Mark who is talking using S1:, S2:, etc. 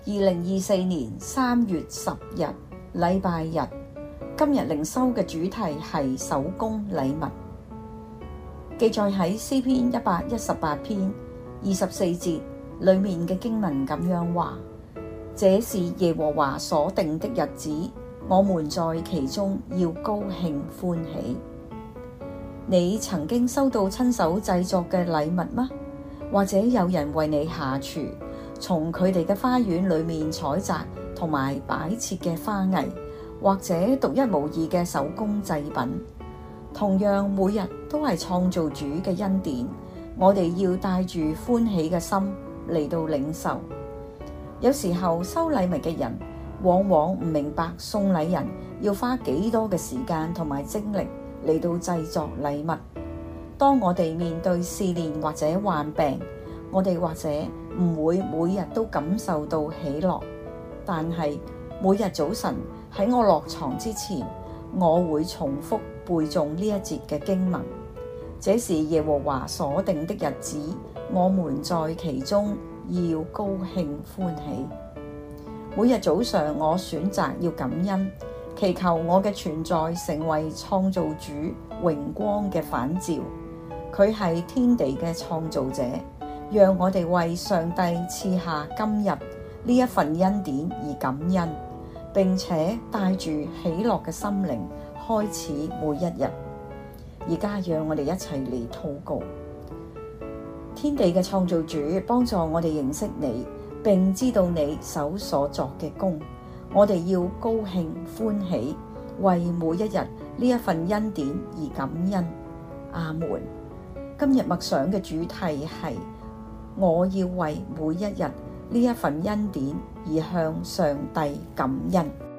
S1: 2024年3月10日，禮拜日。今日靈修嘅主題係手工禮物，記載喺詩篇118篇24節裏面嘅經文咁樣話：這是耶和華所定的日子，我們在其中要高興歡喜。你曾經收到親手製作嘅禮物嗎？或者有人為你下廚，從佢哋嘅花園裏面採摘同埋擺設嘅花藝，或者獨一無二嘅手工製品。同樣每日都係創造主嘅恩典，我哋要帶住歡喜嘅心嚟到領受。有時候收禮物嘅人往往唔明白送禮人要花幾多嘅時間同埋精力嚟到製作禮物。當我哋面對試煉或者患病，我哋或者唔會每日都感受到喜樂，但係每日早晨喺我落床之前，我會重複背誦呢一節嘅經文。這是耶和華所定的日子，我們在其中要高興歡喜。每日早上我選擇要感恩，祈求我嘅存在成為創造主榮光嘅反照。佢係天地嘅創造者，讓我哋為上帝賜下今日呢一份恩典而感恩，並且帶住喜樂嘅心靈開始每一日。而家讓我哋一齊嚟禱告。天地嘅創造主，幫助我哋認識你，並知道你手所作嘅工。我哋要高興歡喜，為每一日呢一份恩典而感恩。阿門。今日默想嘅主題係：我要為每一日呢一份恩典而向上帝感恩。